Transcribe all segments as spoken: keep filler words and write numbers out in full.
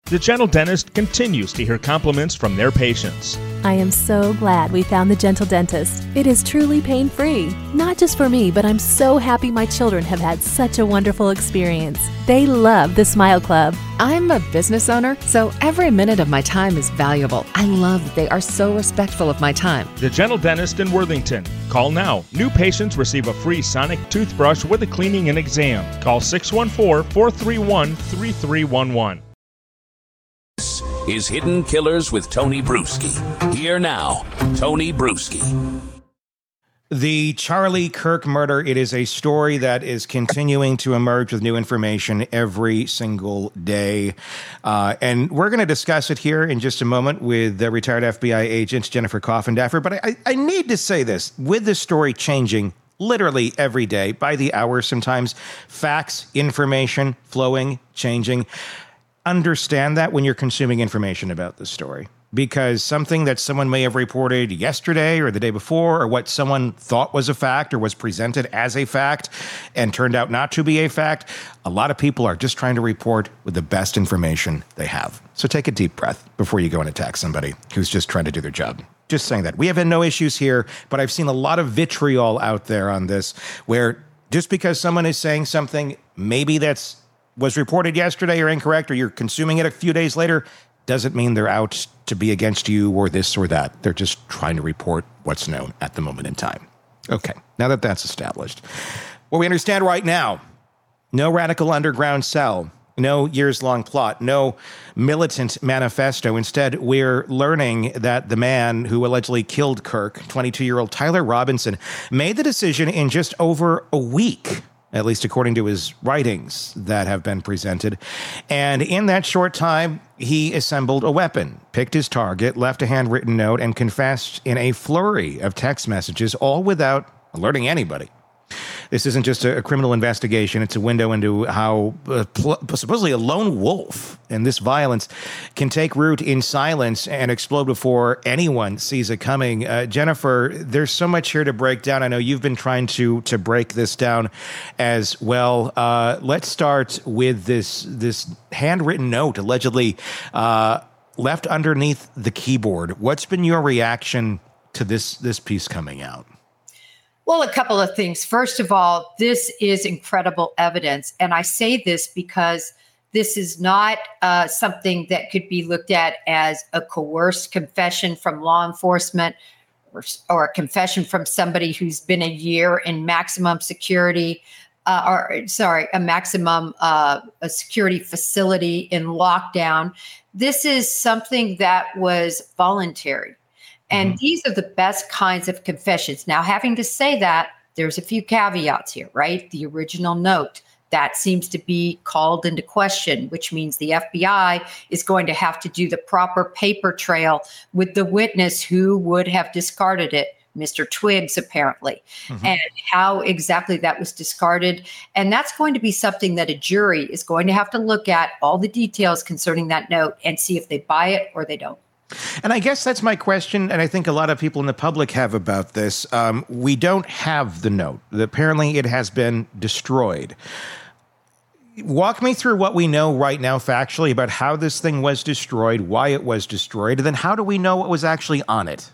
The Gentle Dentist continues to hear compliments from their patients. I am so glad we found the Gentle Dentist. It is truly pain-free. Not just for me, but I'm so happy my children have had such a wonderful experience. They love the Smile Club. I'm a business owner, so every minute of my time is valuable. I love that they are so respectful of my time. The Gentle Dentist in Worthington. Call now. New patients receive a free sonic toothbrush with a cleaning and exam. Call six one four, four three one, three three one one. This is Hidden Killers with Tony Bruschi. Here now, Tony Bruschi. The Charlie Kirk murder, it is a story that is continuing to emerge with new information every single day. Uh, and we're going to discuss it here in just a moment with the retired F B I agent Jennifer Coffindaffer. But I, I need to say this, with this story changing literally every day, by the hour sometimes, facts, information flowing, changing. Understand that when you're consuming information about this story, because something that someone may have reported yesterday or the day before, or what someone thought was a fact or was presented as a fact and turned out not to be a fact, a lot of people are just trying to report with the best information they have. So take a deep breath before you go and attack somebody who's just trying to do their job. Just saying that. We have had no issues here, but I've seen a lot of vitriol out there on this, where just because someone is saying something, maybe that's was reported yesterday or incorrect, or you're consuming it a few days later, doesn't mean they're out to be against you or this or that. They're just trying to report what's known at the moment in time. Okay, now that that's established, what we understand right now, no radical underground cell, no years-long plot, no militant manifesto. Instead, we're learning that the man who allegedly killed Kirk, twenty-two-year-old Tyler Robinson, made the decision in just over a week, at least according to his writings that have been presented. And in that short time, he assembled a weapon, picked his target, left a handwritten note, and confessed in a flurry of text messages, all without alerting anybody. This isn't just a, a criminal investigation. It's a window into how uh, pl- supposedly a lone wolf and this violence can take root in silence and explode before anyone sees it coming. Uh, Jennifer, there's so much here to break down. I know you've been trying to to break this down as well. Uh, let's start with this, this handwritten note allegedly uh, left underneath the keyboard. What's been your reaction to this this piece coming out? Well, a couple of things. First of all, this is incredible evidence. And I say this because this is not uh, something that could be looked at as a coerced confession from law enforcement or, or a confession from somebody who's been a year in maximum security, uh, or sorry, a maximum uh, a security facility in lockdown. This is something that was voluntary. And mm-hmm. these are the best kinds of confessions. Now, having to say that, there's a few caveats here, right? The original note, that seems to be called into question, which means the F B I is going to have to do the proper paper trail with the witness who would have discarded it, Mister Twiggs, apparently, mm-hmm. and how exactly that was discarded. And that's going to be something that a jury is going to have to look at, all the details concerning that note, and see if they buy it or they don't. And I guess that's my question, and I think a lot of people in the public have about this. Um, we don't have the note. Apparently, it has been destroyed. Walk me through what we know right now factually about how this thing was destroyed, why it was destroyed, and then how do we know what was actually on it?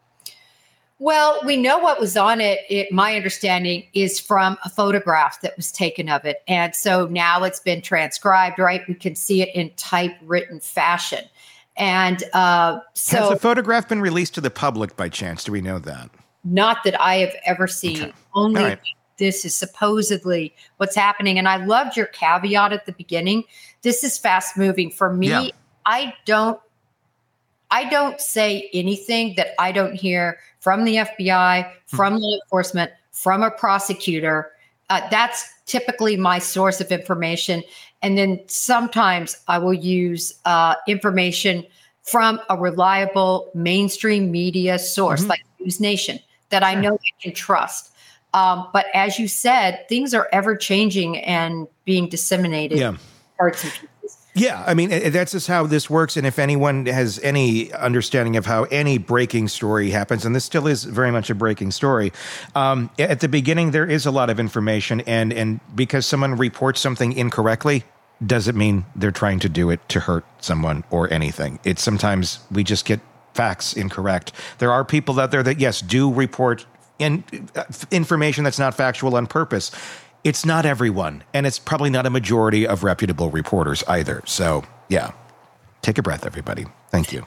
Well, we know what was on it. It, my understanding is from a photograph that was taken of it. And so now it's been transcribed, right? We can see it in typewritten fashion. And uh, so has the photograph been released to the public by chance? Do we know that? Not that I have ever seen. Okay. Only right. This is supposedly what's happening. And I loved your caveat at the beginning. This is fast moving. For me, yeah. I don't I don't say anything that I don't hear from the F B I, from law enforcement, from a prosecutor. Uh, that's typically my source of information. And then sometimes I will use uh, information from a reliable mainstream media source, mm-hmm. like News Nation, that I know I can trust. Um, but as you said, things are ever changing and being disseminated. Yeah. Parts and pieces. Yeah, I mean, that's just how this works. And if anyone has any understanding of how any breaking story happens, and this still is very much a breaking story, um, at the beginning, there is a lot of information. And, and because someone reports something incorrectly, doesn't mean they're trying to do it to hurt someone or anything. It's sometimes we just get facts incorrect. There are people out there that, yes, do report in, uh, information that's not factual on purpose. It's not everyone, and it's probably not a majority of reputable reporters either. So, yeah, take a breath, everybody. Thank you.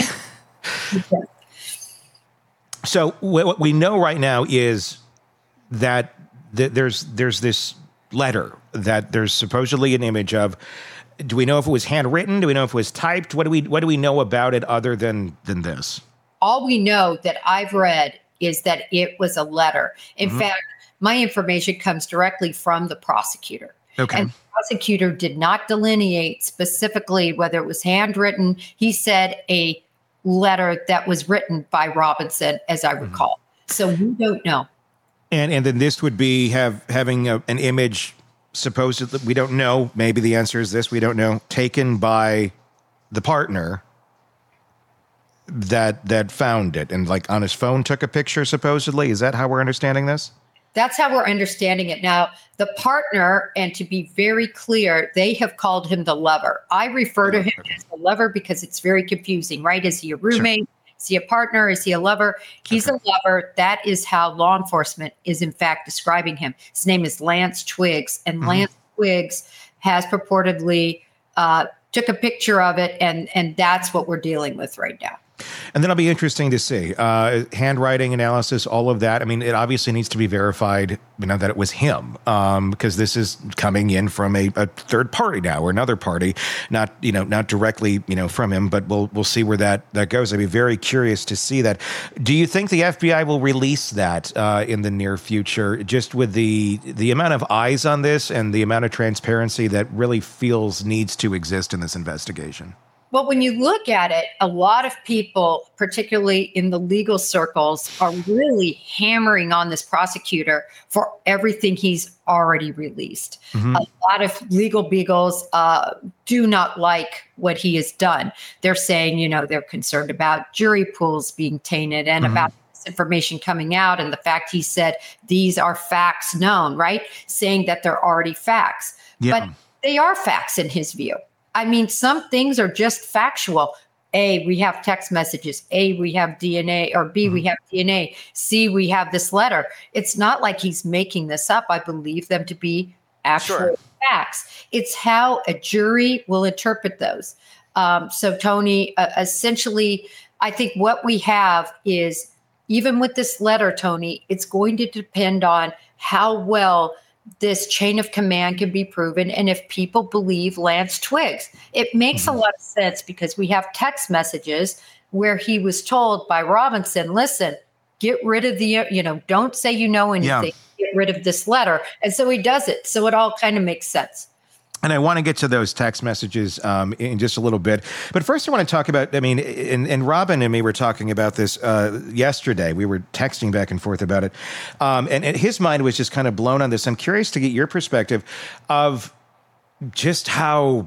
So what we know right now is that th- there's there's this letter that there's supposedly an image of. Do we know if it was handwritten? Do we know if it was typed? What do we what do we know about it other than than this? All we know that I've read is that it was a letter. In mm-hmm. fact, my information comes directly from the prosecutor. Okay. And the prosecutor did not delineate specifically whether it was handwritten. He said a letter that was written by Robinson, as I recall. Mm-hmm. So we don't know. And and then this would be have having a, an image, supposedly, we don't know. Maybe the answer is this, we don't know, taken by the partner that that found it and like on his phone took a picture, supposedly. Is that how we're understanding this? That's how we're understanding it. Now, the partner, and to be very clear, they have called him the lover. I refer to him as the lover because it's very confusing, right? Is he a roommate? Sure. Is he a partner? Is he a lover? He's okay. a lover. That is how law enforcement is, in fact, describing him. His name is Lance Twiggs, and mm-hmm. Lance Twiggs has purportedly uh, took a picture of it, and and that's what we're dealing with right now. And that'll be interesting to see. Uh, handwriting analysis, all of that. I mean, it obviously needs to be verified, you know, that it was him, um, because this is coming in from a, a third party now, or another party, not, you know, not directly, you know, from him, but we'll we'll see where that, that goes. I'd be very curious to see that. Do you think the F B I will release that uh, in the near future, just with the the amount of eyes on this and the amount of transparency that really feels needs to exist in this investigation? Well, when you look at it, a lot of people, particularly in the legal circles, are really hammering on this prosecutor for everything he's already released. Mm-hmm. A lot of legal beagles uh, do not like what he has done. They're saying, you know, they're concerned about jury pools being tainted and mm-hmm. about this information coming out, and the fact he said these are facts known, right? Saying that they're already facts. Yeah. But they are facts in his view. I mean, some things are just factual. A, we have text messages. A, we have D N A. Or B, mm-hmm. we have D N A. C, we have this letter. It's not like he's making this up. I believe them to be actual sure. facts. It's how a jury will interpret those. Um, so, Tony, uh, essentially, I think what we have is, even with this letter, Tony, it's going to depend on how well this chain of command can be proven, and if people believe Lance Twiggs. It makes mm-hmm. a lot of sense because we have text messages where he was told by Robinson, listen, get rid of the, you know, don't say you know anything, yeah. get rid of this letter. And so he does it. So it all kind of makes sense. And I want to get to those text messages um, in just a little bit. But first I want to talk about, I mean, and, and Robin and me were talking about this uh, yesterday. We were texting back and forth about it. Um, and, and his mind was just kind of blown on this. I'm curious to get your perspective of just how,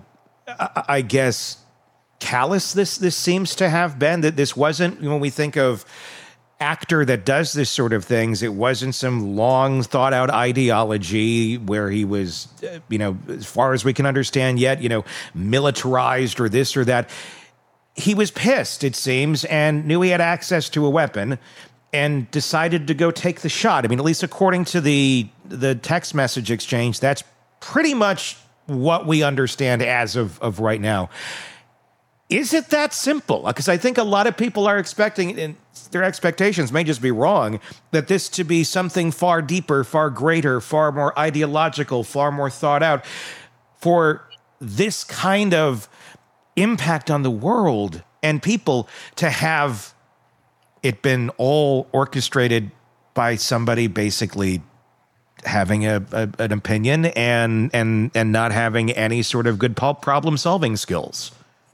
I guess, callous this, this seems to have been. That this wasn't, when we think of actor that does this sort of things, it wasn't some long thought out ideology where he was, uh, you know, as far as we can understand yet, you know, militarized or this or that. He was pissed, it seems, and knew he had access to a weapon and decided to go take the shot. I mean, at least according to the the text message exchange, that's pretty much what we understand as of, of right now. Is it that simple? Because I think a lot of people are expecting, and their expectations may just be wrong, that this to be something far deeper, far greater, far more ideological, far more thought out, for this kind of impact on the world and people to have it been all orchestrated by somebody basically having a, a an opinion and and and not having any sort of good problem solving skills.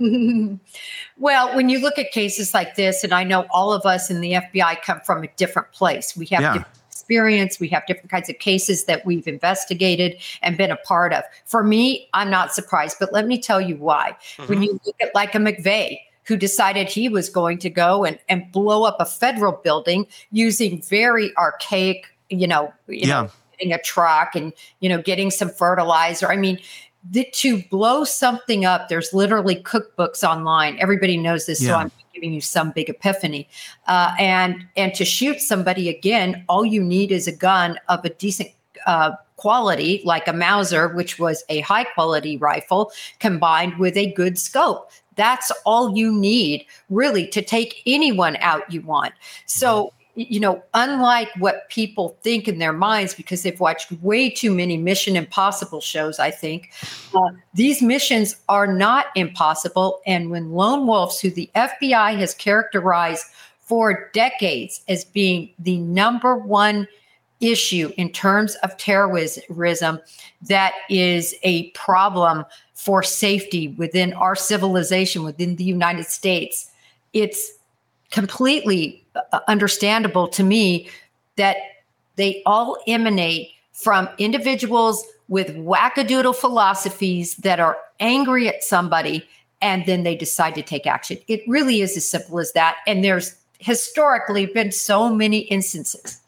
Well, when you look at cases like this, and I know all of us in the F B I come from a different place. We have yeah. different experience. We have different kinds of cases that we've investigated and been a part of. For me, I'm not surprised, but let me tell you why. Mm-hmm. When you look at like a McVeigh, who decided he was going to go and, and blow up a federal building using very archaic, you know, you yeah. know, getting a truck and, you know, getting some fertilizer. I mean, the, to blow something up, there's literally cookbooks online. Everybody knows this, Yeah. so I'm giving you some big epiphany. Uh, and and to shoot somebody again, all you need is a gun of a decent uh, quality, like a Mauser, which was a high quality rifle, combined with a good scope. That's all you need, really, to take anyone out you want. So, you know, unlike what people think in their minds, because they've watched way too many Mission Impossible shows, I think, uh, these missions are not impossible. And when lone wolves, who the F B I has characterized for decades as being the number one issue in terms of terrorism, that is a problem for safety within our civilization, within the United States, it's completely understandable to me that they all emanate from individuals with wackadoodle philosophies that are angry at somebody, and then they decide to take action. It really is as simple as that. And there's historically been so many instances.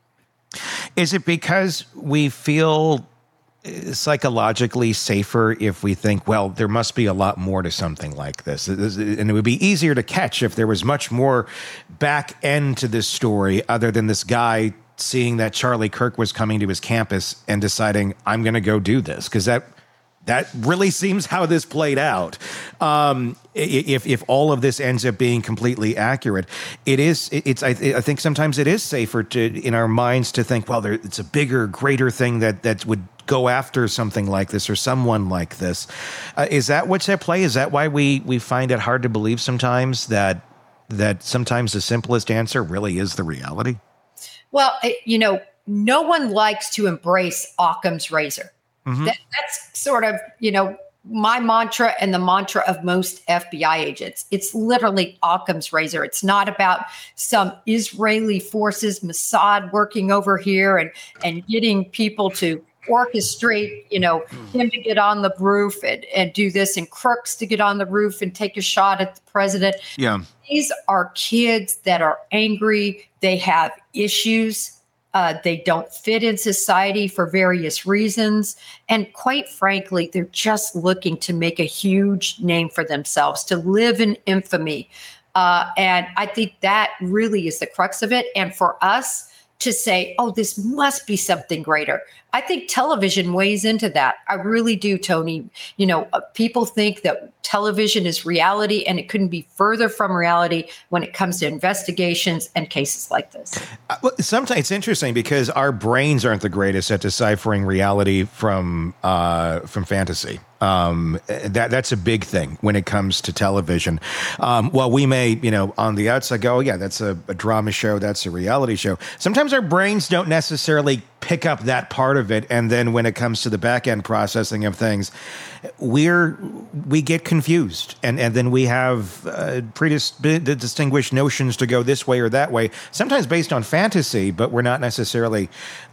Is it because we feel psychologically safer if we think, well, there must be a lot more to something like this, and it would be easier to catch if there was much more back end to this story other than this guy seeing that Charlie Kirk was coming to his campus and deciding, I'm going to go do this? Because that that really seems how this played out. Um, if if all of this ends up being completely accurate, it is. It's. I, I think sometimes it is safer to in our minds to think, well, there, it's a bigger, greater thing that that would go after something like this or someone like this. Uh, is that what's at play? Is that why we we find it hard to believe sometimes that that sometimes the simplest answer really is the reality? Well, it, you know, no one likes to embrace Occam's razor. Mm-hmm. That, that's sort of, you know, my mantra and the mantra of most F B I agents. It's literally Occam's razor. It's not about some Israeli forces, Mossad working over here and, and getting people to orchestrate, you know, him to get on the roof and, and do this, and Crooks to get on the roof and take a shot at the president. Yeah. These are kids that are angry. They have issues. Uh, they don't fit in society for various reasons. And quite frankly, they're just looking to make a huge name for themselves, to live in infamy. Uh, and I think that really is the crux of it. And for us to say, oh, this must be something greater, I think television weighs into that. I really do, Tony. You know, uh, people think that television is reality, and it couldn't be further from reality when it comes to investigations and cases like this. Uh, well, sometimes it's interesting because our brains aren't the greatest at deciphering reality from uh, from fantasy. Um, that that's a big thing when it comes to television. Um, while we may, you know, on the outside go, oh, yeah, that's a, a drama show, that's a reality show. Sometimes our brains don't necessarily pick up that part of it, and then when it comes to the back end processing of things, we're we get confused, and and then we have uh, predistinguished notions to go this way or that way. Sometimes based on fantasy, but we're not necessarily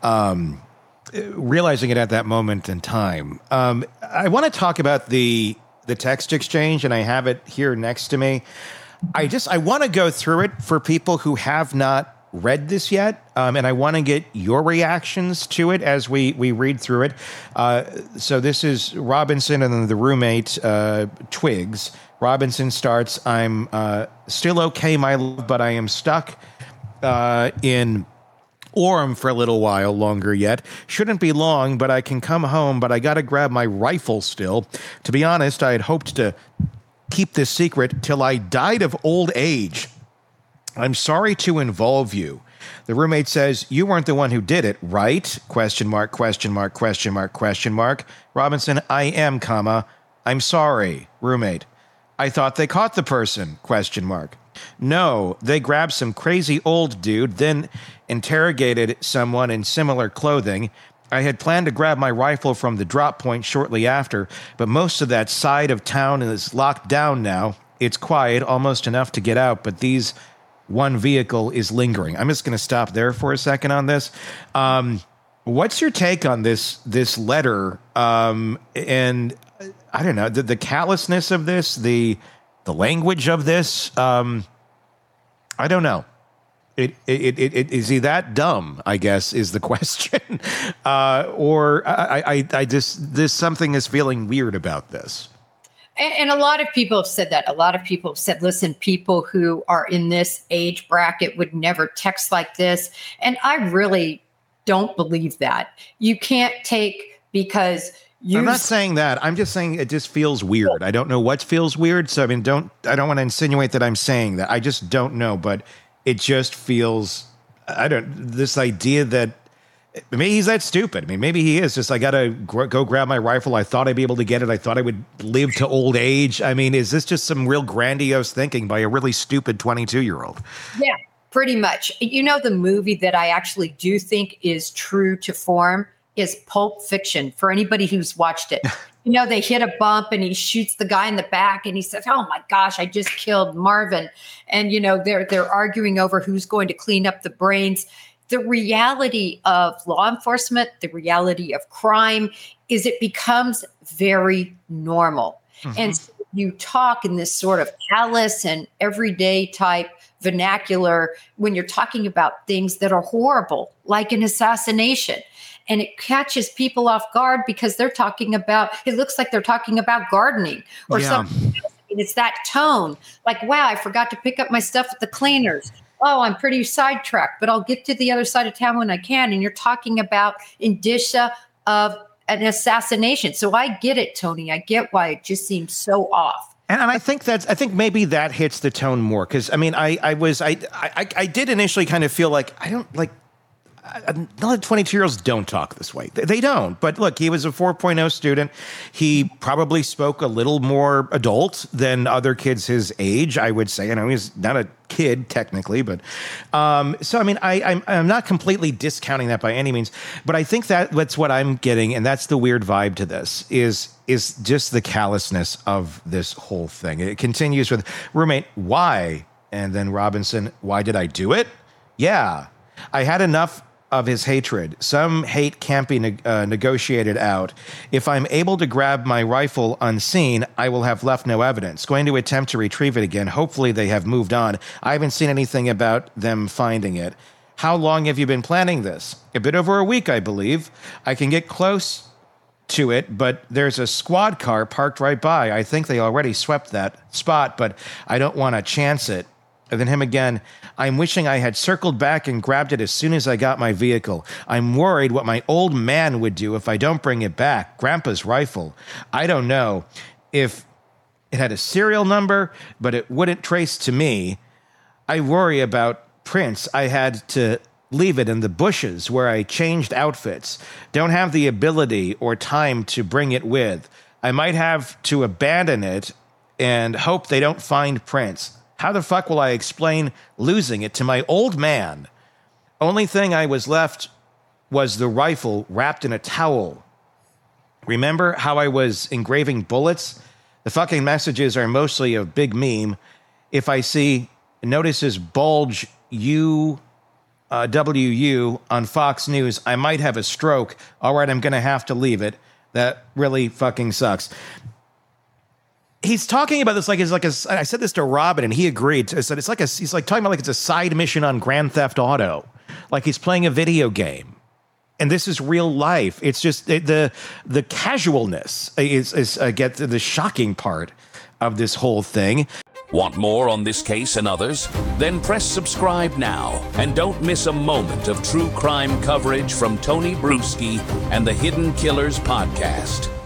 Um, realizing it at that moment in time. Um, I want to talk about the the text exchange, and I have it here next to me. I just I want to go through it for people who have not read this yet, um, and I want to get your reactions to it as we we read through it. Uh, so this is Robinson and then the roommate, uh, Twigs. Robinson starts, I'm uh, still okay, my love, but I am stuck uh, in Orem for a little while longer yet. Shouldn't be long, but I can come home, but I got to grab my rifle still. To be honest, I had hoped to keep this secret till I died of old age. I'm sorry to involve you. The roommate says, you weren't the one who did it, right? Question mark, question mark, question mark, question mark. Robinson, I am, comma, I'm sorry. Roommate, I thought they caught the person, question mark. No, they grabbed some crazy old dude, then interrogated someone in similar clothing. I had planned to grab my rifle from the drop point shortly after, but most of that side of town is locked down now. It's quiet, almost enough to get out, but these one vehicle is lingering. I'm just going to stop there for a second on this. Um, what's your take on this this letter? Um, and I don't know, the, the callousness of this, the the language of this. Um, I don't know. It, it, it, it, is he that dumb, I guess, is the question. Uh, or I, I, I just, this something is feeling weird about this. And, and a lot of people have said that. A lot of people have said, listen, people who are in this age bracket would never text like this. And I really don't believe that. You can't take because you. I'm not saying that. I'm just saying it just feels weird. I don't know what feels weird. So, I mean, don't, I don't want to insinuate that I'm saying that. I just don't know. But it just feels, I don't, this idea that maybe he's that stupid. I mean, maybe he is just, I got to gr- go grab my rifle. I thought I'd be able to get it. I thought I would live to old age. I mean, is this just some real grandiose thinking by a really stupid twenty-two year old? Yeah, pretty much. You know, the movie that I actually do think is true to form is Pulp Fiction, for anybody who's watched it. You know, they hit a bump and he shoots the guy in the back and he says, oh my gosh, I just killed Marvin. And, you know, they're they're arguing over who's going to clean up the brains. The reality of law enforcement, the reality of crime is it becomes very normal. Mm-hmm. And so you talk in this sort of callous and everyday type vernacular when you're talking about things that are horrible, like an assassination. And it catches people off guard because they're talking about, it looks like they're talking about gardening or yeah. something. And it's that tone, like, wow, I forgot to pick up my stuff at the cleaners. Oh, I'm pretty sidetracked, but I'll get to the other side of town when I can. And you're talking about indicia of an assassination. So I get it, Tony. I get why it just seems so off. And, and I think that's, I think maybe that hits the tone more. Cause I mean, I, I was, I, I, I did initially kind of feel like, I don't like, Not twenty-two-year-olds don't talk this way. They don't. But look, he was a four point oh student. He probably spoke a little more adult than other kids his age, I would say. You know, he's not a kid technically, but um, so I mean, I, I'm I'm not completely discounting that by any means. But I think that that's what I'm getting, and that's the weird vibe to this is is just the callousness of this whole thing. It continues with roommate, why? And then Robinson, why did I do it? Yeah, I had enough of his hatred. Some hate can't be ne- uh, negotiated out. If I'm able to grab my rifle unseen, I will have left no evidence. Going to attempt to retrieve it again. Hopefully they have moved on. I haven't seen anything about them finding it. How long have you been planning this? A bit over a week, I believe. I can get close to it, but there's a squad car parked right by. I think they already swept that spot, but I don't want to chance it. And then him again, I'm wishing I had circled back and grabbed it as soon as I got my vehicle. I'm worried what my old man would do if I don't bring it back. Grandpa's rifle. I don't know if it had a serial number, but it wouldn't trace to me. I worry about Prince. I had to leave it in the bushes where I changed outfits. Don't have the ability or time to bring it with. I might have to abandon it and hope they don't find Prince. How the fuck will I explain losing it to my old man? Only thing I was left was the rifle wrapped in a towel. Remember how I was engraving bullets? The fucking messages are mostly a big meme. If I see notices bulge U uh, W U on Fox News, I might have a stroke. All right, I'm going to have to leave it. That really fucking sucks. He's talking about this like it's like a, I said this to Robin and he agreed. I said it's like a, he's like talking about like it's a side mission on Grand Theft Auto, like he's playing a video game, and this is real life. It's just the the casualness is is uh, get the shocking part of this whole thing. Want more on this case and others? Then press subscribe now and don't miss a moment of true crime coverage from Tony Bruschi and the Hidden Killers podcast.